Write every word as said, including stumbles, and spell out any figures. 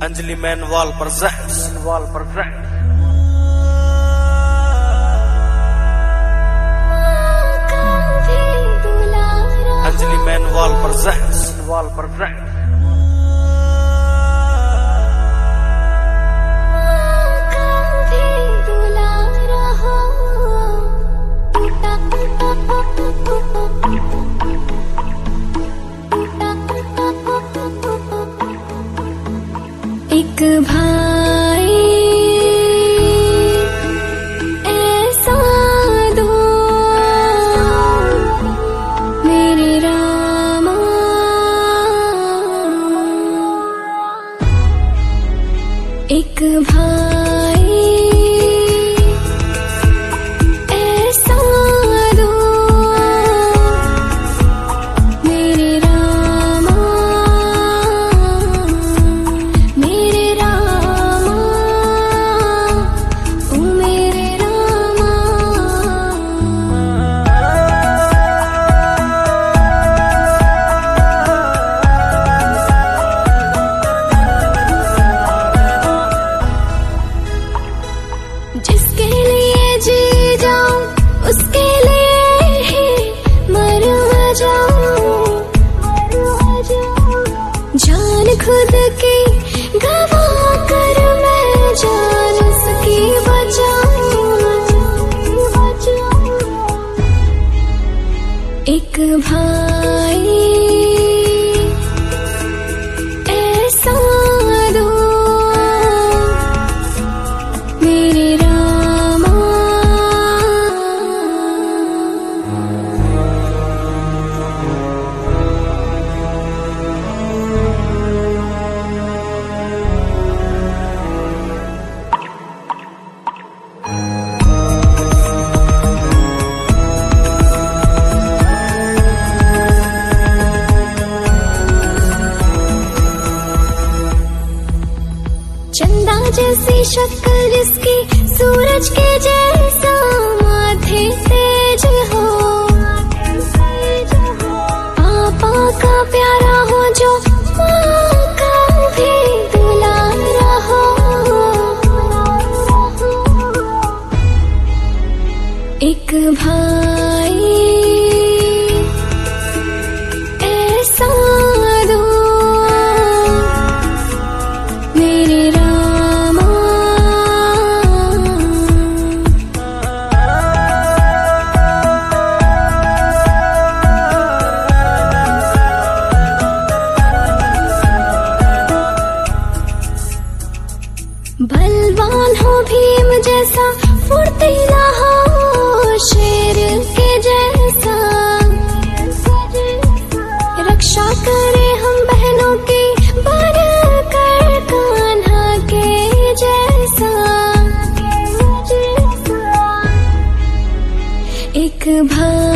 Anjali Mainwal presents Mainwal presents Anjali Mainwal presents Mainwal presents एक भाई ऐसा दो मेरे रामा, एक भाई ऐसा दो मेरे रामा, मेरे रामा, ओ मेरे रामा। जिसके लिए जी जाऊं उसके लिए ही मर जाऊं, जान खुद की गवा कर मैं जान उसकी बचाऊं। एक भाई ऐसा दो मेरे रामा। चंदा जैसी शक्ल इसकी, सूरज के जैसा माथे तेज हो, पापा का प्यारा हो जो माँ का भी दुलारा हो। एक भाई ऐसा दो मेरे रामा। बलवान हो भीम जैसा, फुर्तीला हो शेर के जैसा, रक्षा करे हम बहनों की बन कर कान्हा के जैसा। एक भाई